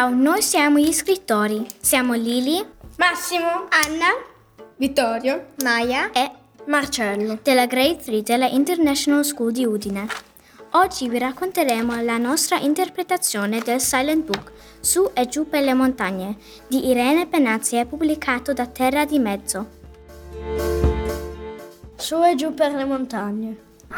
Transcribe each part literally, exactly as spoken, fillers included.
Ciao, noi siamo gli scrittori. Siamo Lili, Massimo, Anna, Vittorio, Maya e Marcello della Grade tre della International School di Udine. Oggi vi racconteremo la nostra interpretazione del Silent Book Su e giù per le montagne di Irene Penazie, pubblicato da Terra di Mezzo. Su e giù per le montagne.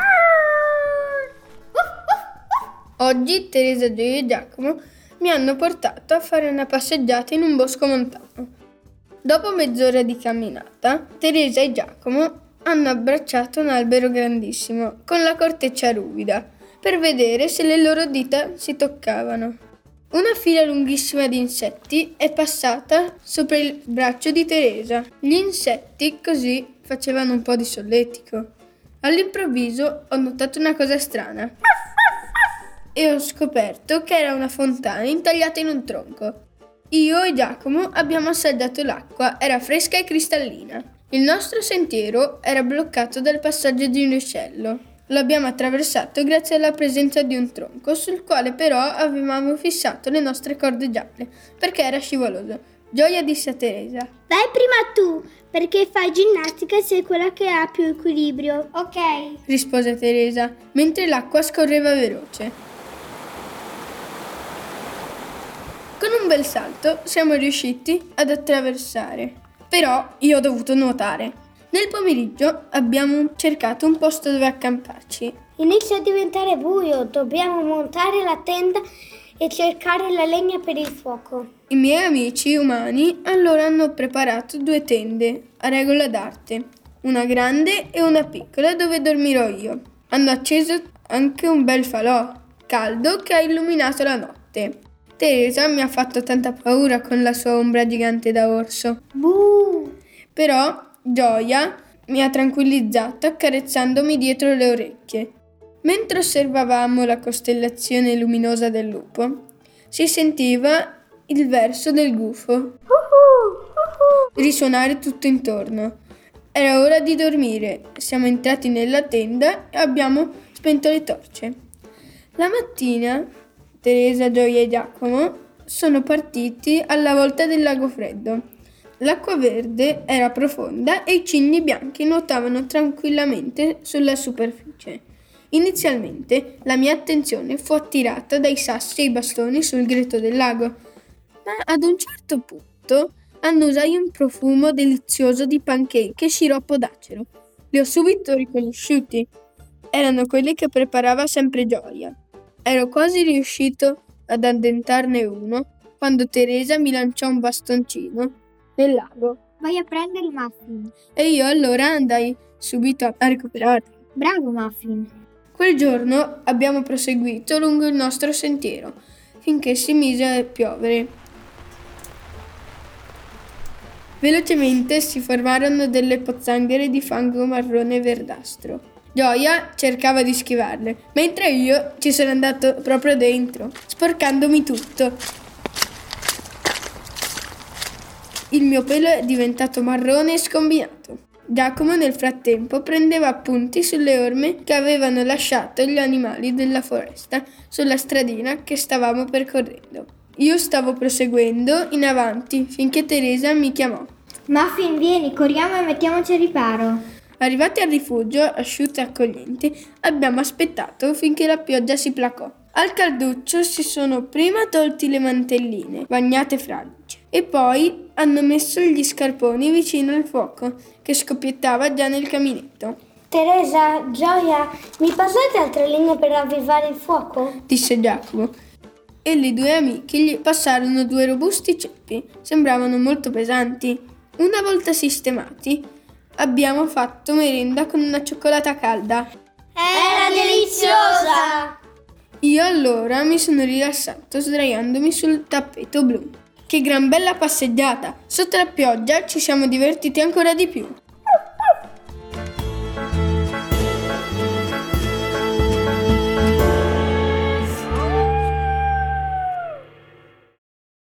Oggi Teresa, Gioia e Giacomo mi hanno portato a fare una passeggiata in un bosco montano. Dopo mezz'ora di camminata, Teresa e Giacomo hanno abbracciato un albero grandissimo con la corteccia ruvida per vedere se le loro dita si toccavano. Una fila lunghissima di insetti è passata sopra il braccio di Teresa. Gli insetti così facevano un po' di solletico. All'improvviso ho notato una cosa strana e ho scoperto che era una fontana intagliata in un tronco. Io e Giacomo abbiamo assaggiato l'acqua, era fresca e cristallina. Il nostro sentiero era bloccato dal passaggio di un uccello. L'abbiamo attraversato grazie alla presenza di un tronco sul quale però avevamo fissato le nostre corde gialle perché era scivoloso. Gioia disse a Teresa: Vai prima tu, perché fai ginnastica e sei quella che ha più equilibrio. Ok, rispose Teresa, mentre l'acqua scorreva veloce. Con un bel salto siamo riusciti ad attraversare, però io ho dovuto nuotare. Nel pomeriggio abbiamo cercato un posto dove accamparci. Inizia a diventare buio, dobbiamo montare la tenda e cercare la legna per il fuoco. I miei amici umani allora hanno preparato due tende a regola d'arte, una grande e una piccola dove dormirò io. Hanno acceso anche un bel falò caldo che ha illuminato la notte. Teresa mi ha fatto tanta paura con la sua ombra gigante da orso. Buh! Però Gioia mi ha tranquillizzato accarezzandomi dietro le orecchie. Mentre osservavamo la costellazione luminosa del lupo, si sentiva il verso del gufo risuonare tutto intorno. Era ora di dormire. Siamo entrati nella tenda e abbiamo spento le torce. La mattina Teresa, Gioia e Giacomo sono partiti alla volta del lago freddo. L'acqua verde era profonda e i cigni bianchi nuotavano tranquillamente sulla superficie. Inizialmente la mia attenzione fu attirata dai sassi e i bastoni sul greto del lago, ma ad un certo punto annusai un profumo delizioso di pancake e sciroppo d'acero. Li ho subito riconosciuti. Erano quelli che preparava sempre Gioia. Ero quasi riuscito ad addentarne uno quando Teresa mi lanciò un bastoncino nel lago. Vai a prendere il muffin. E io allora andai subito a recuperarli. Bravo muffin. Quel giorno abbiamo proseguito lungo il nostro sentiero finché si mise a piovere. Velocemente si formarono delle pozzanghere di fango marrone e verdastro. Gioia cercava di schivarle, mentre io ci sono andato proprio dentro, sporcandomi tutto. Il mio pelo è diventato marrone e scombinato. Giacomo nel frattempo prendeva appunti sulle orme che avevano lasciato gli animali della foresta sulla stradina che stavamo percorrendo. Io stavo proseguendo in avanti finché Teresa mi chiamò. Muffin, vieni, corriamo e mettiamoci a riparo. Arrivati al rifugio, asciutti e accoglienti, abbiamo aspettato finché la pioggia si placò. Al calduccio si sono prima tolti le mantelline, bagnate fradicie, e poi hanno messo gli scarponi vicino al fuoco, che scoppiettava già nel caminetto. Teresa, Gioia, mi passate altre linee per avvivare il fuoco? Disse Giacomo. E le due amiche gli passarono due robusti ceppi, sembravano molto pesanti. Una volta sistemati, abbiamo fatto merenda con una cioccolata calda. Era deliziosa! Io allora mi sono rilassato sdraiandomi sul tappeto blu. Che gran bella passeggiata! Sotto la pioggia ci siamo divertiti ancora di più.